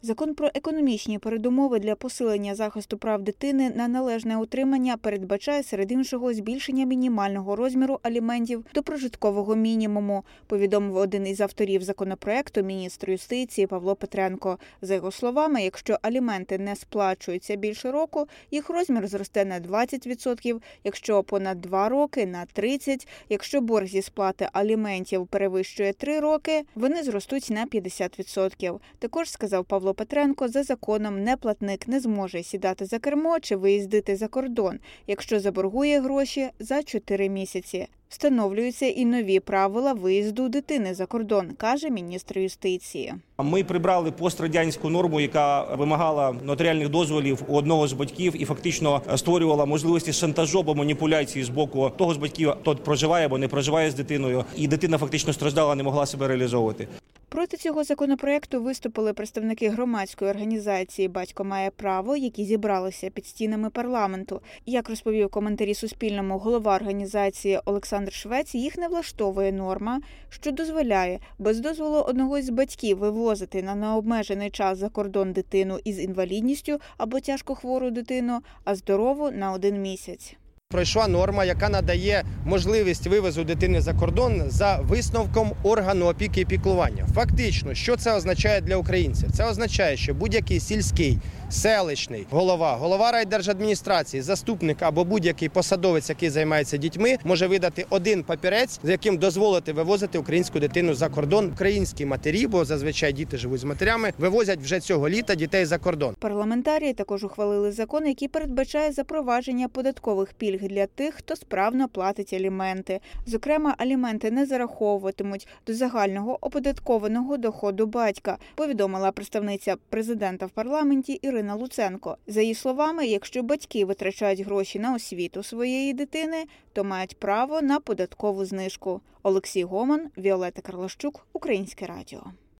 Закон про економічні передумови для посилення захисту прав дитини на належне утримання передбачає, серед іншого, збільшення мінімального розміру аліментів до прожиткового мінімуму, повідомив один із авторів законопроекту, міністр юстиції Павло Петренко. За його словами, якщо аліменти не сплачуються більше року, їх розмір зросте на 20%, якщо понад 2 роки – на 30%, якщо борг зі сплати аліментів перевищує 3 роки, вони зростуть на 50%. Також, сказав Павло Петренко, за законом неплатник не зможе сідати за кермо чи виїздити за кордон, якщо заборгує гроші за 4 місяці. Встановлюються і нові правила виїзду дитини за кордон, каже міністр юстиції. Ми прибрали пострадянську норму, яка вимагала нотаріальних дозволів у одного з батьків і фактично створювала можливості шантажу або маніпуляції з боку того з батьків, хто проживає або не проживає з дитиною, і дитина фактично страждала, не могла себе реалізовувати. Проти цього законопроекту виступили представники громадської організації «Батько має право», які зібралися під стінами парламенту. Як розповів у коментарі Суспільному голова організації Олександр Швець, їх не влаштовує норма, що дозволяє без дозволу одного із батьків вивозити на необмежений час за кордон дитину із інвалідністю або тяжкохвору дитину, а здорову – на 1 місяць. Пройшла норма, яка надає можливість вивозу дитини за кордон за висновком органу опіки і піклування. Фактично, що це означає для українців? Це означає, що будь-який сільський, селищний голова райдержадміністрації, заступник або будь-який посадовець, який займається дітьми, може видати один папірець, з яким дозволити вивозити українську дитину за кордон. Українські матері, бо зазвичай діти живуть з матерями, вивозять вже цього літа дітей за кордон. Парламентарії також ухвалили закон, який передбачає запровадження податкових пільг для тих, хто справно платить аліменти. Зокрема, аліменти не зараховуватимуть до загального оподаткованого доходу батька, повідомила представниця президента в парламенті Ірина Луценко. За її словами, якщо батьки витрачають гроші на освіту своєї дитини, то мають право на податкову знижку. Олексій Гоман, Віолетта Карлащук, Українське радіо.